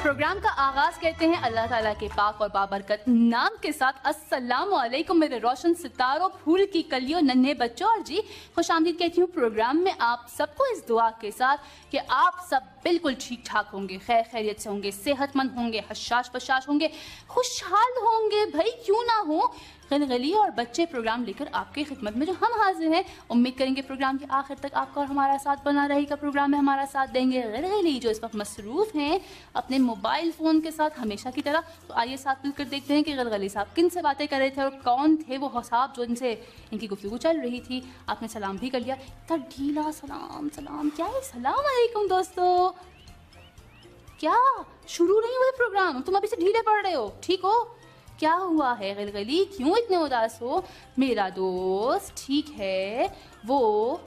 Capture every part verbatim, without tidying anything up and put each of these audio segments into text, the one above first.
Programme का आगाज करते हैं अल्लाह ताला के पाक और बाबरकत नाम के साथ। अस्सलाम वालेकुम मेरे रोशन सितारों, फूल की कलियों, नन्हे बच्चों, और जी खुशामदीद कहती हूँ प्रोग्राम में आप सबको इस दुआ के साथ कि आप सब बिल्कुल ठीक ठाक होंगे, खैर खैरियत से होंगे, सेहतमंद होंगे, हशाश बशाश होंगे, खुशहाल होंगे। भाई क्यों ना हो। गलगली और बच्चे प्रोग्राम लेकर आपके खिदमत में जो हम हाजिर हैं। उम्मीद करेंगे प्रोग्राम के आखिर तक आपका और हमारा साथ बना रहेगा। प्रोग्राम में हमारा साथ देंगे गलगली जो इस वक्त मसरूफ हैं अपने मोबाइल फ़ोन के साथ हमेशा की तरह। तो आइए साथ मिलकर देखते हैं कि गलगली साहब किन से बातें कर रहे थे और कौन थे वो साहब जो इनसे इनकी गुफ्तगू चल रही थी। आपने सलाम भी कर लिया, इतना ढीला सलाम सलाम क्या है। सलाम अलैकुम दोस्तों, क्या शुरू नहीं हुआ प्रोग्राम? तुम अभी से ढीले पड़ रहे हो, ठीक हो? क्या हुआ है गलगली, क्यों इतने उदास हो? मेरा दोस्त ठीक है, वो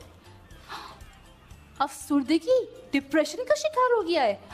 अफसुर्दगी डिप्रेशन का शिकार हो गया है।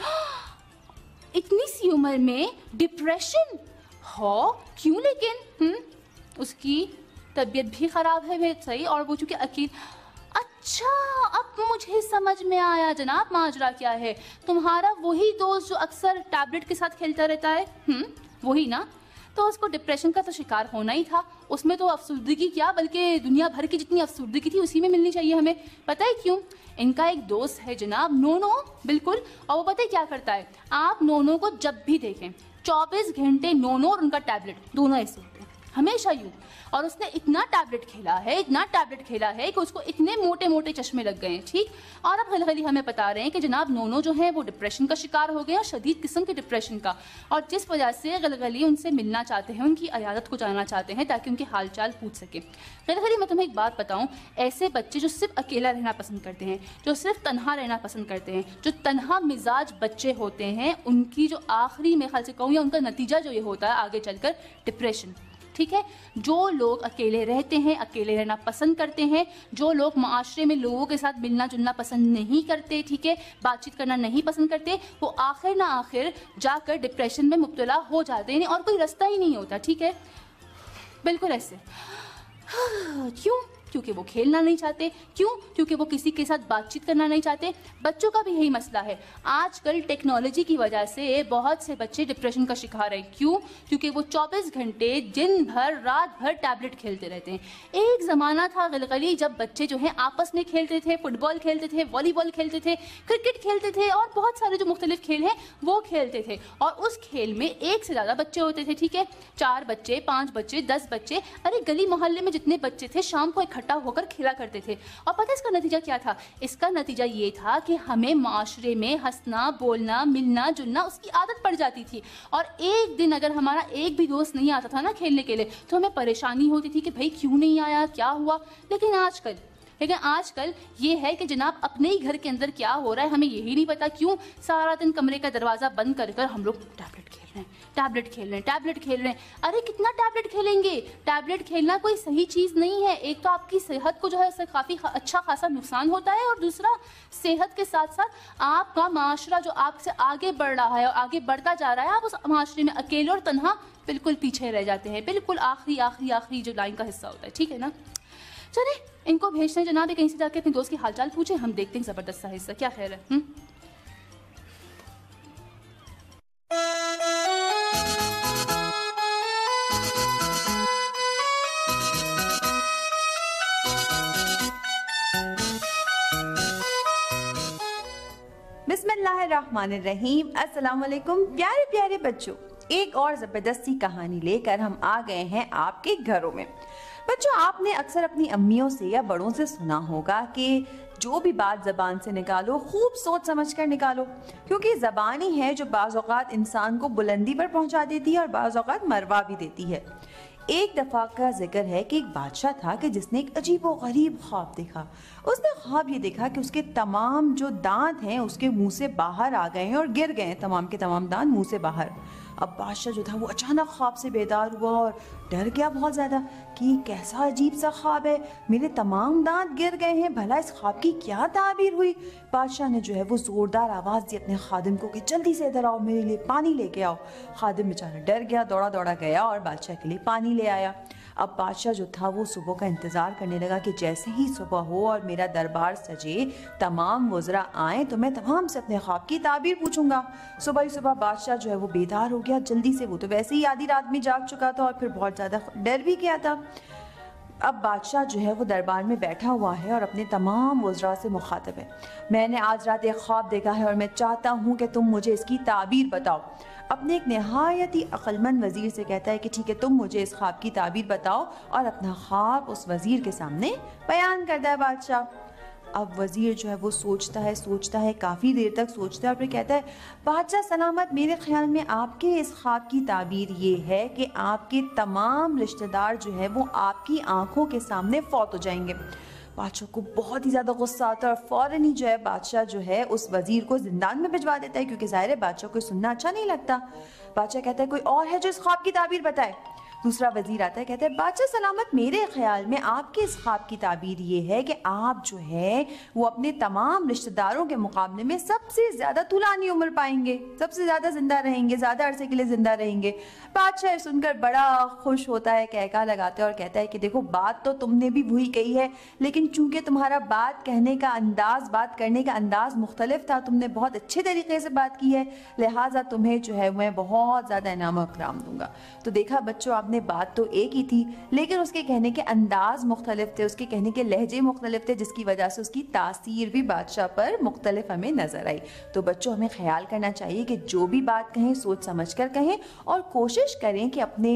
इतनी सी उम्र में डिप्रेशन हो क्यों? लेकिन हम्म उसकी तबीयत भी खराब है सही, और वो चूंकि अकेले। अच्छा अब मुझे समझ में आया जनाब, माजरा क्या है। तुम्हारा वही दोस्त जो अक्सर टैबलेट के साथ खेलता रहता है, हम्म वही ना? तो उसको डिप्रेशन का तो शिकार होना ही था। उसमें तो अफसुर्दगी क्या बल्कि दुनिया भर की जितनी अफसुर्दगी थी उसी में मिलनी चाहिए हमें। पता है क्यों? इनका एक दोस्त है जनाब, नोनो, बिल्कुल। और वो पता है क्या करता है? आप नोनो को जब भी देखें चौबीस घंटे नोनो और उनका टैबलेट दोनों ऐसे होते हैं, हमेशा यूं। और उसने इतना टैबलेट खेला है, इतना टैबलेट खेला है कि उसको इतने मोटे मोटे चश्मे लग गए हैं, ठीक। और अब गलगली हमें बता रहे हैं कि जनाब नोनो जो है वो डिप्रेशन का शिकार हो गए, शदीद किस्म के डिप्रेशन का। और जिस वजह से गलगली उनसे मिलना चाहते हैं, उनकी अयादत को जानना चाहते हैं ताकि उनके हाल चाल पूछ सके। गलगली मैं तुम्हें एक बात बताऊं, ऐसे बच्चे जो सिर्फ अकेला रहना पसंद करते हैं, जो सिर्फ तन्हा रहना पसंद करते हैं, जो तन्हा मिजाज बच्चे होते हैं, उनकी जो आखिरी में ख्याल से कहूँ या उनका नतीजा जो ये होता है आगे चलकर डिप्रेशन, ठीक है। जो लोग अकेले रहते हैं, अकेले रहना पसंद करते हैं, जो लोग माशरे में लोगों के साथ मिलना जुलना पसंद नहीं करते, ठीक है, बातचीत करना नहीं पसंद करते, वो आखिर ना आखिर जाकर डिप्रेशन में मुब्तला हो जाते हैं और कोई रास्ता ही नहीं होता, ठीक है। बिल्कुल ऐसे। क्यों? क्योंकि वो खेलना नहीं चाहते। क्यों? क्योंकि वो किसी के साथ बातचीत करना नहीं चाहते। बच्चों का भी यही मसला है। आजकल टेक्नोलॉजी की वजह से बहुत से बच्चे डिप्रेशन का शिकार हैं। क्यों? क्योंकि वो चौबीस घंटे दिन भर रात भर टैबलेट खेलते रहते हैं। एक ज़माना था गलगली जब बच्चे जो हैं आपस में खेलते थे, फुटबॉल खेलते थे, वॉलीबॉल खेलते थे, क्रिकेट खेलते थे और बहुत सारे जो मुख्तलिफ खेल हैं वो खेलते थे। और उस खेल में एक से ज़्यादा बच्चे होते थे, ठीक है, चार बच्चे, पाँच बच्चे, दस बच्चे, अरे गली मोहल्ले में जितने बच्चे थे शाम को इकट्ठा होकर खेला करते थे। और पता है इसका नतीजा क्या था? इसका नतीजा ये था कि हमें माशरे में हंसना, बोलना, मिलना जुलना उसकी आदत पड़ जाती थी। और एक दिन अगर हमारा एक भी दोस्त नहीं आता था ना खेलने के लिए तो हमें परेशानी होती थी कि भाई क्यों नहीं आया, क्या हुआ। लेकिन आजकल लेकिन आजकल ये है कि जनाब अपने ही घर के अंदर क्या हो रहा है हमें यही नहीं पता। क्यों? सारा दिन कमरे का दरवाजा बंद कर कर हम लोग टैबलेट खेल रहे हैं, टैबलेट खेल रहे हैं, टैबलेट खेल रहे हैं। अरे कितना टैबलेट खेलेंगे? टैबलेट खेलना कोई सही चीज़ नहीं है। एक तो आपकी सेहत को जो है उससे काफ़ी अच्छा खासा नुकसान होता है, और दूसरा सेहत के साथ साथ आपका माशरा जो आपसे आगे बढ़ रहा है और आगे बढ़ता जा रहा है, आप उस माशरे में अकेले और तन्हा बिल्कुल पीछे रह जाते हैं। बिल्कुल आखिरी आखिरी आखिरी जो लाइन का हिस्सा होता है, ठीक है ना। चले इनको भेजते हैं जनाब, कहीं से जाके अपने दोस्त की हालचाल पूछे। हम देखते हैं जबरदस्त सा हिस्सा, क्या ख्याल है? हुँ? बिस्मिल्लाहिर्रहमानिर्रहीम। अस्सलाम वालेकुम प्यारे प्यारे बच्चों, एक और ज़बरदस्ती कहानी लेकर हम आ गए हैं आपके घरों में। बच्चों, आपने अक्सर अपनी अम्मियों से या बड़ों से सुना होगा कि जो भी बात ज़बान से निकालो खूब सोच समझ कर निकालो, क्योंकि ज़बान ही है जो बाज़ औक़ात इंसान को बुलंदी पर पहुंचा देती है और बाज़ औक़ात मरवा भी देती है। एक दफ़ा का जिक्र है कि एक बादशाह था कि जिसने एक अजीब व गरीब ख्वाब देखा। उसने ख्वाब ये देखा कि उसके तमाम जो दांत हैं उसके मुंह से बाहर आ गए हैं और गिर गए हैं, तमाम के तमाम दांत मुंह से बाहर। अब बादशाह जो था वो अचानक ख्वाब से बेदार हुआ और डर गया बहुत ज़्यादा कि कैसा अजीब सा ख्वाब है, मेरे तमाम दांत गिर गए हैं, भला इस ख्वाब की क्या ताबीर हुई। बादशाह ने जो है वो ज़ोरदार आवाज़ दी अपने खादिम को कि जल्दी से इधर आओ, मेरे लिए पानी लेके आओ। खादिम बेचारा डर गया, दौड़ा दौड़ा गया और बादशाह के लिए पानी ले आया। अब बादशाह जो था वो सुबह का इंतज़ार करने लगा कि जैसे ही सुबह हो और मेरा दरबार सजे, तमाम वज़रा आए तो मैं तमाम से अपने ख्वाब की ताबीर पूछूंगा। सुबह ही सुबह बादशाह जो है वो बेदार हो गया जल्दी से, वो तो वैसे ही आधी रात में जाग चुका था और फिर बहुत ज़्यादा डर भी गया था। अब बादशाह जो है वो दरबार में बैठा हुआ है और अपने तमाम वज़रा से मुखातब है। मैंने आज रात एक ख्वाब देखा है और मैं चाहता हूँ कि तुम मुझे इसकी ताबीर बताओ। अपने एक नहायत ही अक्लमंद वज़ीर से कहता है कि ठीक है, तुम मुझे इस ख्वाब की ताबीर बताओ, और अपना ख्वाब उस वज़ीर के सामने बयान करता है बादशाह। अब वज़ीर जो है वो सोचता है सोचता है काफ़ी देर तक सोचता है और फिर कहता है, बादशाह सलामत, मेरे ख्याल में आपके इस ख्वाब की ताबीर ये है कि आपके तमाम रिश्तेदार जो है वो आपकी आंखों के सामने फौत हो जाएंगे। बादशाह को बहुत ही ज़्यादा गुस्सा आता है और फ़ौरन ही जो है बादशाह जो है उस वज़ीर को ज़िंदान में भिजवा देता है, क्योंकि ज़ाहिर है बादशाह को सुनना अच्छा नहीं लगता। बादशाह कहता है, कोई और है जो इस ख्वाब की ताबीर बताए। दूसरा वज़ीर आता है, कहता है, बादशाह सलामत, मेरे ख्याल में आपके इस ख्वाब की ताबीर ये है कि आप जो है वो अपने तमाम रिश्तेदारों के मुकाबले में सबसे ज़्यादा तुलानी उम्र पाएंगे, सबसे ज़्यादा ज़िंदा रहेंगे, ज़्यादा अरसे के लिए ज़िंदा रहेंगे। बादशाह सुनकर बड़ा खुश होता है, कहका लगाता है और कहता है कि देखो, बात तो तुमने भी वही कही है, लेकिन चूंकि तुम्हारा बात कहने का अंदाज़, बात करने का अंदाज़ मुख्तलिफ था, तुमने बहुत अच्छे तरीके से बात की है, लिहाजा तुम्हें जो है मैं बहुत ज़्यादा इनाम इकराम दूंगा। तो देखा बच्चों, आपने बात तो एक ही थी, लेकिन उसके कहने के अंदाज मुख्तलिफ थे, उसके कहने के लहजे मुख्तलिफ थे, जिसकी वजह से उसकी तासीर भी बादशाह पर मुख्तलिफ हमें नजर आई। तो बच्चों, हमें ख्याल करना चाहिए कि जो भी बात कहें सोच समझ कर कहें और कोशिश करें कि अपने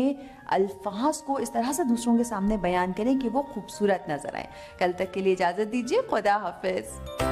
अल्फाज को इस तरह से दूसरों के सामने बयान करें कि वो खूबसूरत नजर आए। कल तक के लिए इजाजत दीजिए, खुदा हाफिज।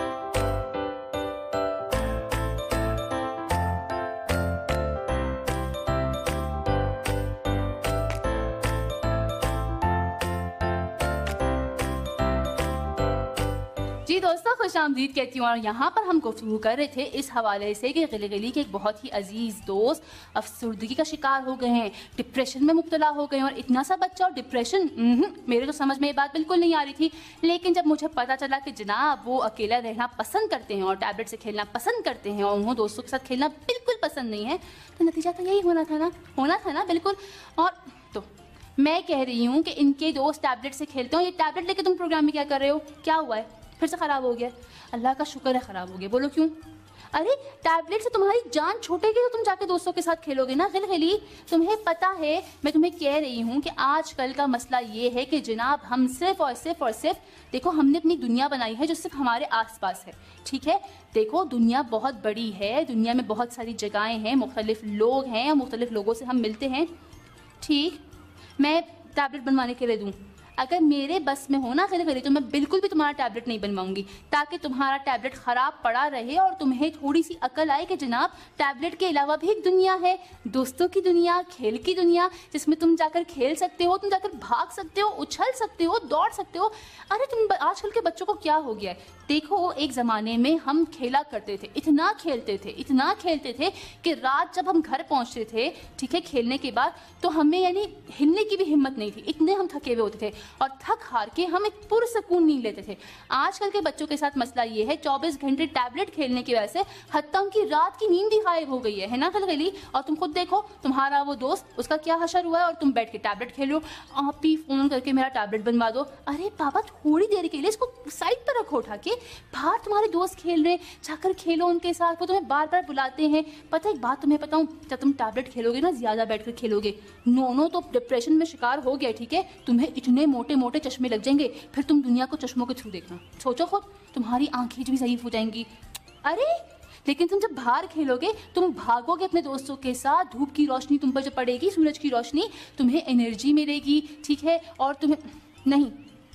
जी दोस्तों, खुश आमदीद कहती हूँ। और यहाँ पर हम गुफ्तगू कर रहे थे इस हवाले से कि गिली गिली के एक बहुत ही अजीज़ दोस्त अफसरदगी का शिकार हो गए हैं, डिप्रेशन में मुब्तला हो गए हैं। और इतना सा बच्चा और डिप्रेशन, मेरे तो समझ में ये बात बिल्कुल नहीं आ रही थी। लेकिन जब मुझे पता चला कि जनाब वो अकेला रहना पसंद करते हैं और टैबलेट से खेलना पसंद करते हैं और उन्हें दोस्तों के साथ खेलना बिल्कुल पसंद नहीं है, तो नतीजा तो यही होना था ना, होना था ना बिल्कुल। और तो मैं कह रही हूँ कि इनके दोस्त टैबलेट से खेलते हो, ये टैबलेट लेके तुम प्रोग्राम में क्या कर रहे हो? क्या हुआ है? फिर से ख़राब हो गया? अल्लाह का शुक्र है ख़राब हो गया। बोलो क्यों? अरे टैबलेट से तुम्हारी जान छूटेगी तो तुम जाके दोस्तों के साथ खेलोगे ना गिलगिली। तुम्हें पता है, मैं तुम्हें कह रही हूँ कि आजकल का मसला ये है कि जनाब हम सिर्फ और सिर्फ और सिर्फ देखो, हमने अपनी दुनिया बनाई है जो सिर्फ हमारे आसपास है, ठीक है। देखो दुनिया बहुत बड़ी है, दुनिया में बहुत सारी जगहें हैं, मुख्तलिफ लोग हैं, मुख्तलिफ लोगों से हम मिलते हैं, ठीक। मैं टैबलेट बनवाने के लिए दूँ, अगर मेरे बस में होना खरीद तो मैं बिल्कुल भी तुम्हारा टैबलेट नहीं बनवाऊंगी, ताकि तुम्हारा टैबलेट ख़राब पड़ा रहे और तुम्हें थोड़ी सी अकल आए कि जनाब टैबलेट के अलावा भी एक दुनिया है, दोस्तों की दुनिया, खेल की दुनिया, जिसमें तुम जाकर खेल सकते हो, तुम जाकर भाग सकते हो, उछल सकते हो, दौड़ सकते हो। अरे तुम आजकल के बच्चों को क्या हो गया है? देखो एक ज़माने में हम खेला करते थे, इतना खेलते थे, इतना खेलते थे कि रात जब हम घर पहुँचते थे, ठीक है, खेलने के बाद, तो हमें यानी हिलने की भी हिम्मत नहीं थी, इतने हम थके हुए होते थे और थक हार के हम एक पुरसकून नींद लेते थे। आजकल के बच्चों के साथ मसला ये है, चौबीस घंटे टैबलेट खेलने की वजह से हत्ता उनकी रात की नींद ही गायब हो गई है, है ना खलगली। और तुम खुद देखो, तुम्हारा वो दोस्त, उसका क्या हशर हुआ है और तुम बैठ के टैबलेट खेलो। आप ही फोन करके मेरा टैबलेट बनवा दो। अरे बाबा थोड़ी देर के लिए इसको साइड पर रखो, उठा के बाहर तुम्हारे दोस्त खेल रहे हैं, जाकर खेलो उनके साथ, वो तुम्हें बार बार बुलाते हैं। पता है एक बात तुम्हें बताऊं, जब तुम टैबलेट खेलोगे ना, ज्यादा बैठकर खेलोगे, नोनो तो डिप्रेशन में शिकार हो गया, ठीक है, तुम्हें इतने मोटे मोटे चश्मे लग जाएंगे, फिर तुम दुनिया को चश्मों के थ्रू देखना। सोचो खुद, तुम्हारी आंखें भी ज़ईफ हो जाएंगी। अरे लेकिन तुम जब बाहर खेलोगे, तुम भागोगे अपने दोस्तों के साथ, धूप की रोशनी तुम पर जब पड़ेगी, सूरज की रोशनी, तुम्हें एनर्जी मिलेगी, ठीक है। और तुम्हें नहीं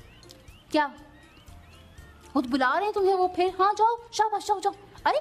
क्या खुद बुला रहे हैं तुम्हें वो, फिर हाँ जाओ, शाबाश जाओ जाओ। अरे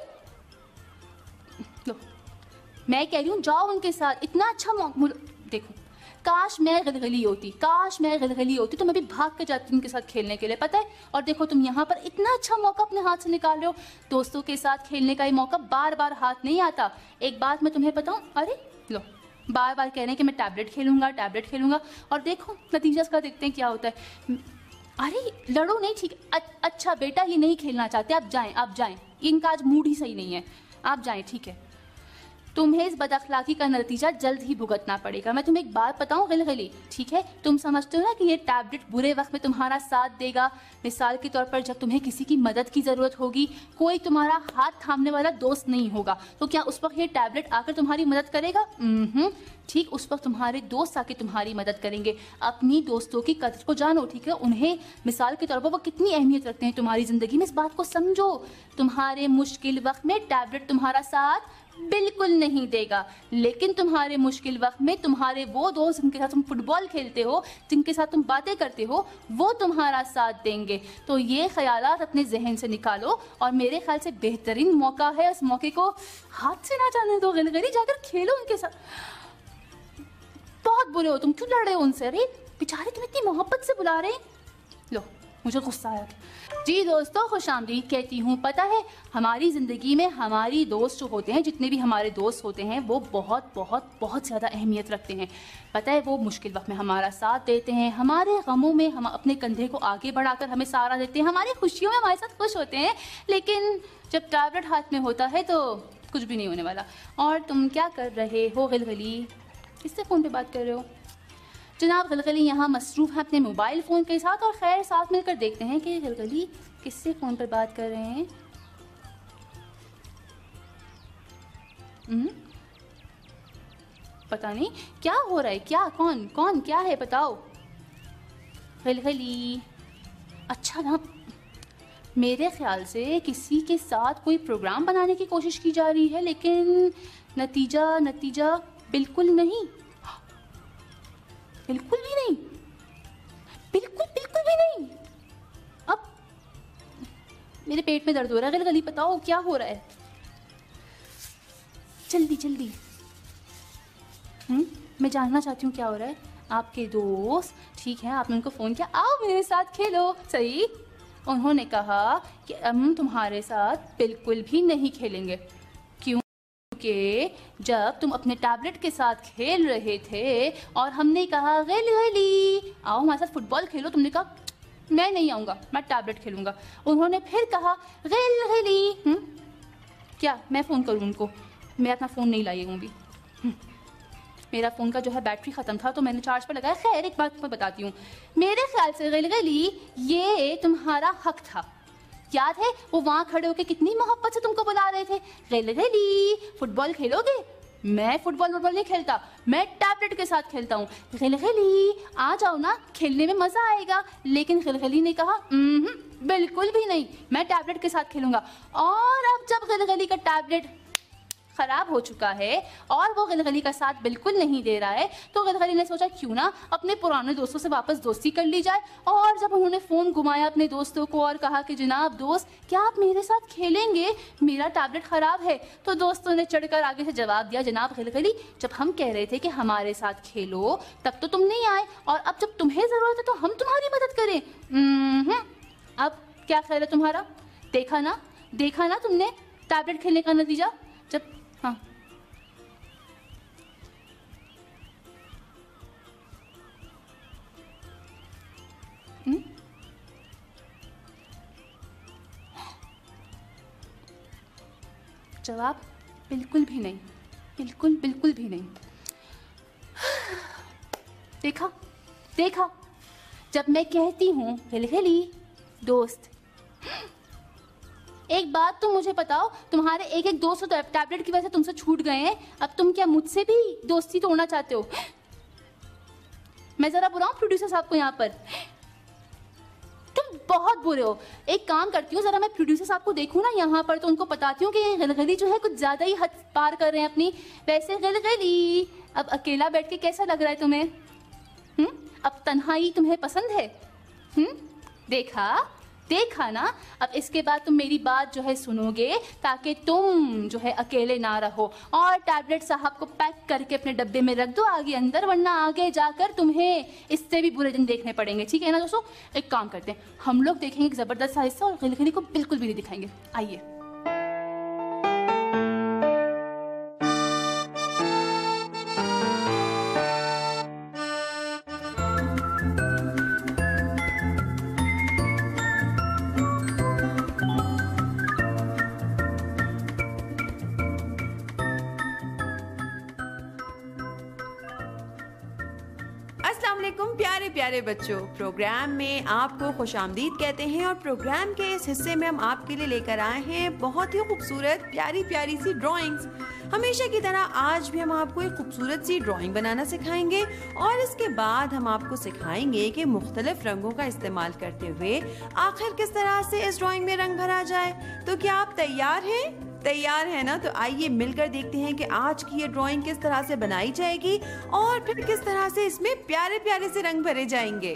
लो, मैं कह रही हूँ जाओ उनके साथ, इतना अच्छा मौका। देखो काश मैं गलगली होती, काश मैं गलगली होती तो मैं भी भाग के जाती उनके साथ खेलने के लिए, पता है। और देखो तुम यहाँ पर इतना अच्छा मौका अपने हाथ से निकाल रहे हो, दोस्तों के साथ खेलने का ये मौका बार बार हाथ नहीं आता। एक बात मैं तुम्हें बताऊं, अरे लो बार बार कह रहे हैं कि मैं टैबलेट खेलूंगा टैबलेट खेलूंगा, और देखो नतीजा इसका देखते हैं क्या होता है। अरे लड़ो नहीं, ठीक है, अच्छा बेटा ये नहीं खेलना चाहते, आप जाएं आप जाएं, इनका आज मूड ही सही नहीं है, आप जाएं, ठीक है। तुम्हें इस बदअखलाकी का नतीजा जल्द ही भुगतना पड़ेगा। मैं तुम्हें एक बात बताऊं गिलगिली, ठीक है, तुम समझते हो ना कि ये टैबलेट बुरे वक्त में तुम्हारा साथ देगा। मिसाल के तौर पर जब तुम्हें किसी की मदद की ज़रूरत होगी, कोई तुम्हारा हाथ थामने वाला दोस्त नहीं होगा, तो क्या उस वक्त ये टैबलेट आकर तुम्हारी मदद करेगा? हम्म ठीक उस वक्त तुम्हारे दोस्त आके तुम्हारी मदद करेंगे। अपनी दोस्तों की कदर को जानो, ठीक है, उन्हें मिसाल के तौर पर वो कितनी अहमियत रखते हैं तुम्हारी ज़िंदगी में, इस बात को समझो। तुम्हारे मुश्किल वक्त में टैबलेट तुम्हारा साथ बिल्कुल नहीं देगा, लेकिन तुम्हारे मुश्किल वक्त में तुम्हारे वो दोस्त जिनके साथ तुम फुटबॉल खेलते हो, जिनके साथ तुम बातें करते हो, वो तुम्हारा साथ देंगे। तो ये ख्यालात अपने जहन से निकालो, और मेरे ख्याल से बेहतरीन मौका है, उस मौके को हाथ से ना जाने दो गिलगिली, जाकर खेलो उनके साथ। बहुत बुरे हो तुम, क्यों लड़ रहे हो उनसे? अरे बेचारे तुम इतनी मोहब्बत से बुला रहे हैं। लो मुझे गुस्सा आया। जी दोस्तों, खुशामदीद कहती हूँ। पता है हमारी ज़िंदगी में हमारी दोस्त जो होते हैं, जितने भी हमारे दोस्त होते हैं, वो बहुत बहुत बहुत ज़्यादा अहमियत रखते हैं। पता है वो मुश्किल वक्त में हमारा साथ देते हैं, हमारे गमों में हम अपने कंधे को आगे बढ़ाकर हमें सहारा देते हैं, हमारी खुशियों में हमारे साथ खुश होते हैं। लेकिन जब टैबलेट हाथ में होता है तो कुछ भी नहीं होने वाला। और तुम क्या कर रहे हो गिलगिली? किससे फ़ोन पे बात कर रहे हो? जनाब गिलगिली यहाँ मसरूफ़ है अपने मोबाइल फ़ोन के साथ, और खैर साथ मिलकर देखते हैं कि गिलगिली किससे फ़ोन पर बात कर रहे हैं। हम्म पता नहीं क्या हो रहा है, क्या कौन कौन क्या है, बताओ गिलगिली। अच्छा ना, मेरे ख्याल से किसी के साथ कोई प्रोग्राम बनाने की कोशिश की जा रही है, लेकिन नतीजा नतीजा बिल्कुल नहीं, बिल्कुल भी नहीं, बिल्कुल बिल्कुल भी नहीं। अब मेरे पेट में दर्द हो रहा है गिलगिली, बताओ क्या हो रहा है, जल्दी जल्दी। हम्म मैं जानना चाहती हूँ क्या हो रहा है। आपके दोस्त, ठीक है, आपने उनको फ़ोन किया, आओ मेरे साथ खेलो, सही। उन्होंने कहा कि हम तुम्हारे साथ बिल्कुल भी नहीं खेलेंगे। क्यों? कि जब तुम अपने टैबलेट के साथ खेल रहे थे और हमने कहा गिलगिली आओ हमारे साथ फुटबॉल खेलो, तुमने कहा मैं नहीं आऊँगा, मैं टैबलेट खेलूँगा। उन्होंने फिर कहा गिलगिली, क्या मैं फ़ोन करूँ उनको? मैं अपना फ़ोन नहीं लाई हूँ, मेरा फ़ोन का जो है बैटरी ख़त्म था तो मैंने चार्ज पर लगाया। खैर एक बात मैं बताती हूँ, मेरे ख्याल से गिलगिली ये तुम्हारा हक था। याद है वो वहाँ खड़े होकर कितनी मोहब्बत से तुमको बुला रहे थे, गिलगिली फुटबॉल खेलोगे? मैं फुटबॉल वुटबॉल नहीं खेलता, मैं टैबलेट के साथ खेलता हूँ। गिलगिली आ जाओ ना, खेलने में मज़ा आएगा। लेकिन गिलगिली ने कहा बिल्कुल भी नहीं, मैं टैबलेट के साथ खेलूँगा। और अब जब गिलगिली का टैबलेट ख़राब हो चुका है और वो गिलगिली का साथ बिल्कुल नहीं दे रहा है, तो गिलगिली ने सोचा क्यों ना अपने पुराने दोस्तों से वापस दोस्ती कर ली जाए। और जब उन्होंने फ़ोन घुमाया अपने दोस्तों को और कहा कि जनाब दोस्त क्या आप मेरे साथ खेलेंगे, मेरा टैबलेट ख़राब है, तो दोस्तों ने चढ़कर आगे से जवाब दिया, जनाब गिलगिली जब हम कह रहे थे कि हमारे साथ खेलो तब तो तुम नहीं आए, और अब जब तुम्हें ज़रूरत है तो हम तुम्हारी मदद करें। अब क्या ख्याल है तुम्हारा? देखा ना देखा ना तुमने टैबलेट खेलने का नतीजा। जब हाँ हुँ? जवाब बिल्कुल भी नहीं, बिल्कुल बिल्कुल भी नहीं। देखा देखा जब मैं कहती हूँ गिलगिली दोस्त। एक बात तुम मुझे बताओ, तुम्हारे एक एक दोस्त तो टैबलेट की वजह से तुमसे छूट गए हैं, अब तुम क्या मुझसे भी दोस्ती तोड़ना चाहते हो? मैं जरा बुलाऊं प्रोड्यूसर साहब को यहाँ पर? तुम बहुत बुरे हो। एक काम करती हूँ, जरा मैं प्रोड्यूसर साहब को देखूँ ना यहाँ पर, तो उनको बताती हूँ कि ये गिलगिली जो है कुछ ज्यादा ही हद पार कर रहे हैं अपनी। वैसे गिलगिली अब अकेला बैठ के कैसा लग रहा है तुम्हें? हम्म अब तन्हाई तुम्हें पसंद है? हम्म देखा देखा ना, अब इसके बाद तुम मेरी बात जो है सुनोगे ताकि तुम जो है अकेले ना रहो। और टैबलेट साहब को पैक करके अपने डब्बे में रख दो आगे अंदर, वरना आगे जाकर तुम्हें इससे भी बुरे दिन देखने पड़ेंगे, ठीक है ना दोस्तों? एक काम करते हैं, हम लोग देखेंगे एक ज़बरदस्त सा हिस्सा और गिलगिली को बिल्कुल भी नहीं दिखाएंगे। आइए। अस्सलाम वालेकुम प्यारे प्यारे बच्चों, प्रोग्राम में आपको खुशामदीद कहते हैं। और प्रोग्राम के इस हिस्से में हम आपके लिए लेकर आए हैं बहुत ही खूबसूरत प्यारी प्यारी सी ड्राइंग्स। हमेशा की तरह आज भी हम आपको एक खूबसूरत सी ड्राइंग बनाना सिखाएंगे और इसके बाद हम आपको सिखाएंगे कि मुख्तलिफ रंगों का इस्तेमाल करते हुए आखिर किस तरह से इस ड्राइंग में रंग भरा जाए। तो क्या आप तैयार हैं? तैयार है ना? तो आइए मिलकर देखते हैं कि आज की ये ड्राइंग किस तरह से बनाई जाएगी और फिर किस तरह से इसमें प्यारे प्यारे से रंग भरे जाएंगे।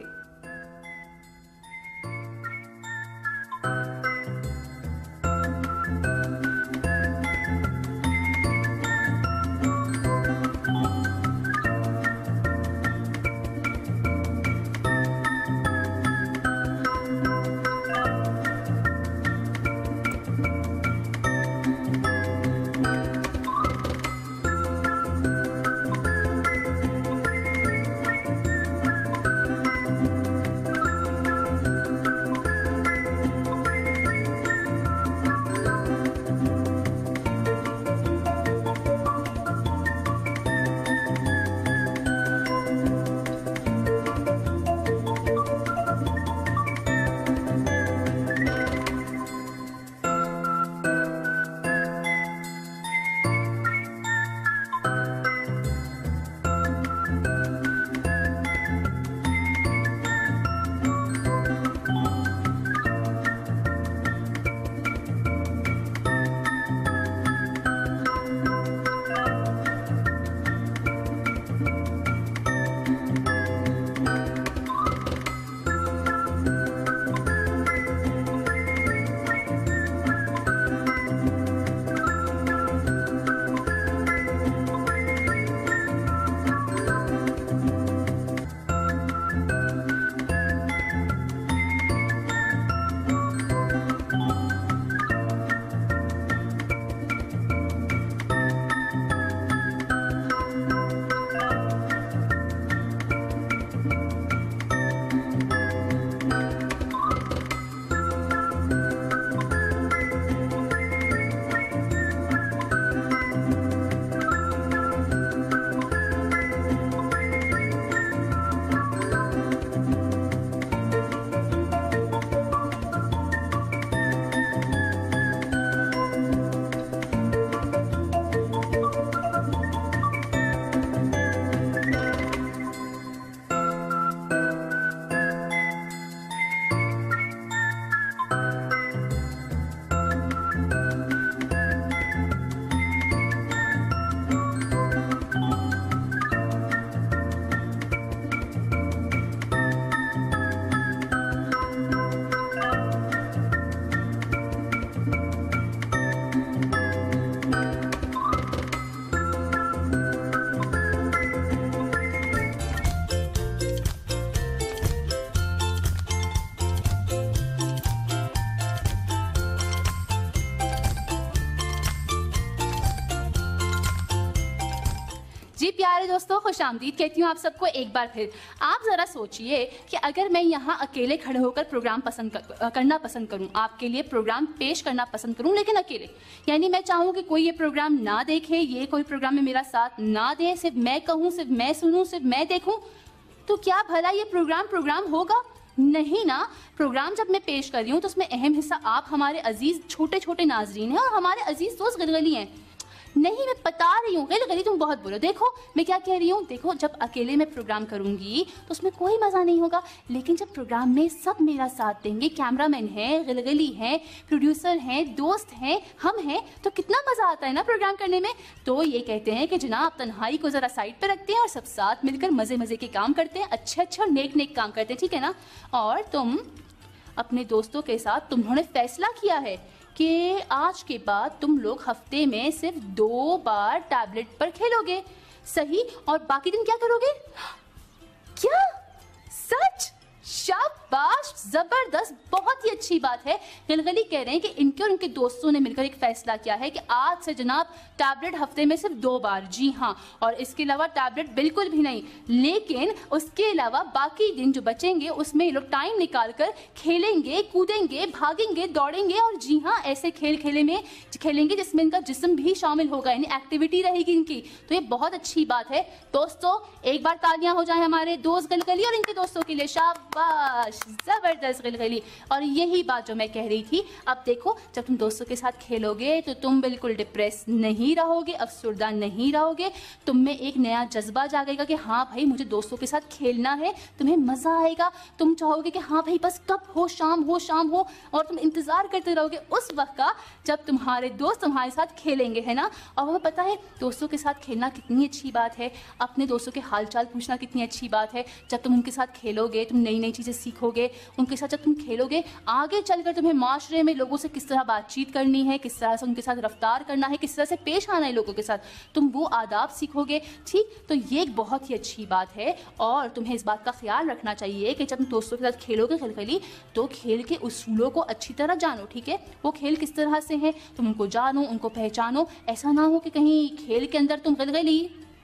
जी प्यारे दोस्तों, खुशामदीद कहती हूँ आप सबको एक बार फिर। आप ज़रा सोचिए कि अगर मैं यहाँ अकेले खड़े होकर प्रोग्राम पसंद कर, करना पसंद करूँ, आपके लिए प्रोग्राम पेश करना पसंद करूँ, लेकिन अकेले, यानी मैं चाहूँ कि कोई ये प्रोग्राम ना देखे, ये कोई प्रोग्राम में मेरा साथ ना दे, सिर्फ मैं कहूँ, सिर्फ मैं सुनूँ, सिर्फ मैं देखूँ, तो क्या भला ये प्रोग्राम प्रोग्राम होगा? नहीं ना। प्रोग्राम जब मैं पेश कर रही हूँ तो उसमें अहम हिस्सा आप हमारे अजीज छोटे छोटे नाजरीन हैं और हमारे अजीज दोस्त गलगली हैं। नहीं, मैं बता रही हूँ, गलगली तुम बहुत बुरो। देखो मैं क्या कह रही हूँ, देखो जब अकेले मैं प्रोग्राम करूंगी तो उसमें कोई मजा नहीं होगा, लेकिन जब प्रोग्राम में सब मेरा साथ देंगे, कैमरामैन है, गलगली है, प्रोड्यूसर हैं, दोस्त हैं, हम हैं, तो कितना मजा आता है ना प्रोग्राम करने में। तो ये कहते हैं कि जनाब तन्हाई को जरा साइड पर रखते हैं और सब साथ मिलकर मजे मजे के काम करते हैं, अच्छे अच्छे और नेक नेक काम करते हैं, ठीक है ना। और तुम अपने दोस्तों के साथ तुमने फैसला किया है कि आज के बाद तुम लोग हफ्ते में सिर्फ दो बार टैबलेट पर खेलोगे, सही, और बाकी दिन क्या करोगे? क्या? सच? शाबाश, जबरदस्त, बहुत ही अच्छी बात है। गलगली कह रहे हैं कि इनके और इनके दोस्तों ने मिलकर एक फैसला किया है कि आज से जनाब टैबलेट हफ्ते में सिर्फ दो बार, जी हाँ, और इसके अलावा टैबलेट बिल्कुल भी नहीं। लेकिन उसके अलावा बाकी दिन जो बचेंगे उसमें ये लोग टाइम निकाल कर खेलेंगे, कूदेंगे, भागेंगे, दौड़ेंगे और जी हाँ ऐसे खेल खेले में खेलेंगे जिसमें इनका जिस्म भी शामिल होगा, यानी एक्टिविटी रहेगी इनकी। तो ये बहुत अच्छी बात है दोस्तों। एक बार तालियां हो जाए हमारे दोस्त गलगली और इनके दोस्तों के लिए। शाबाश, जबरदस्त गलगली। और यही बात जो मैं कह रही थी, अब देखो जब तुम दोस्तों के साथ खेलोगे तो तुम बिल्कुल डिप्रेस नहीं रहोगे, अफसुर्दा नहीं रहोगे। तुम में एक नया जज्बा जागेगा कि हाँ भाई मुझे दोस्तों के साथ खेलना है, तुम्हें मजा आएगा। तुम चाहोगे कि हाँ भाई बस कब हो, शाम हो, शाम हो, और तुम इंतजार करते रहोगे उस वक्त का जब तुम्हारे दोस्त तुम्हारे साथ खेलेंगे, है ना। और वह पता है दोस्तों के साथ खेलना कितनी अच्छी बात है, अपने दोस्तों के हालचाल पूछना कितनी अच्छी बात है। जब तुम उनके साथ खेलोगे तुम नई नई चीज़ें सीखोगे। उनके साथ जब तुम खेलोगे आगे चलकर तुम्हें माशरे में लोगों से किस तरह बातचीत करनी है, किस तरह से उनके साथ रफ्तार करना है, किस तरह से पेश आना है लोगों के साथ, तुम वो आदाब सीखोगे। ठीक, तो ये एक बहुत ही अच्छी बात है। और तुम्हें इस बात का ख्याल रखना चाहिए कि जब तुम दोस्तों के साथ खेलोगे गलगली तो खेल के उसूलों को अच्छी तरह जानो, ठीक है। वो खेल किस तरह से है तुम उनको जानो, उनको पहचानो। ऐसा ना हो कि कहीं खेल के अंदर तुम गलगली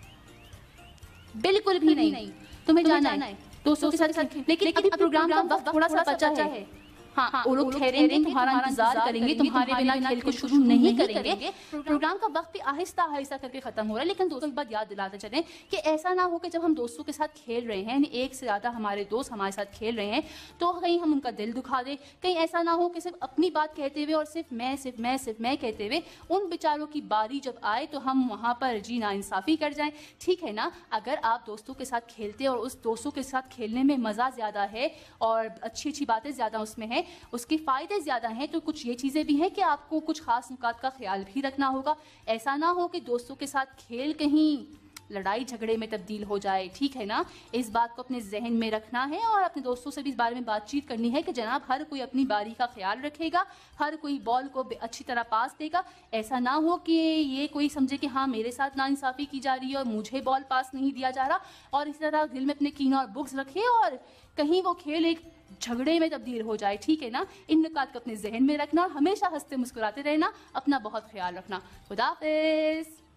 बिल्कुल भी नहीं, नहीं। तुम्हें जाना है दोस्तों के साथ, लेकिन अभी प्रोग्राम का वक्त थोड़ा सा बचा है। हाँ, वो लोग ठहरेंगे, तुम्हारा इंतजार करेंगे, तुम्हारे बिना खेल को शुरू नहीं करेंगे। प्रोग्राम का वक्त भी आहिस्ता आहिस्ता करके खत्म हो रहा है। लेकिन दोस्तों एक बात याद दिलाते चलें कि ऐसा ना हो कि जब हम दोस्तों के साथ खेल रहे हैं, यानी एक से ज्यादा हमारे दोस्त हमारे साथ खेल रहे हैं, तो कहीं हम उनका दिल दुखा दें। कहीं ऐसा ना हो कि सिर्फ अपनी बात कहते हुए और सिर्फ मैं सिर्फ मैं सिर्फ मैं कहते हुए उन बेचारों की बारी जब आए तो हम वहाँ पर जी नाइंसाफी कर जाएं, ठीक है ना। अगर आप दोस्तों के साथ खेलते और उस दोस्तों के साथ खेलने में मजा ज्यादा है और अच्छी अच्छी बातें ज्यादा उसमें है, उसके फायदे ज्यादा हैं, तो कुछ ये चीजें भी हैं कि आपको कुछ खास नुकात का ख्याल भी रखना होगा। ऐसा ना हो कि दोस्तों के साथ खेल कहीं लड़ाई झगड़े में तब्दील हो जाए, ठीक है ना। इस बात को अपने जहन में रखना है और अपने दोस्तों से भी इस बारे में बातचीत करनी है कि जनाब हर कोई अपनी बारी का ख्याल रखेगा, हर कोई बॉल को अच्छी तरह पास देगा। ऐसा ना हो कि ये कोई समझे कि हाँ मेरे साथ नाइंसाफी की जा रही है और मुझे बॉल पास नहीं दिया जा रहा, और इसी तरह दिल में अपने कीना और बुग्ज रखे और कहीं वो खेल एक झगड़े में तब्दील हो जाए, ठीक है ना। इन नुकात को अपने जहन में रखना और हमेशा हंसते मुस्कुराते रहना। अपना बहुत ख्याल रखना। खुदा हाफिज़।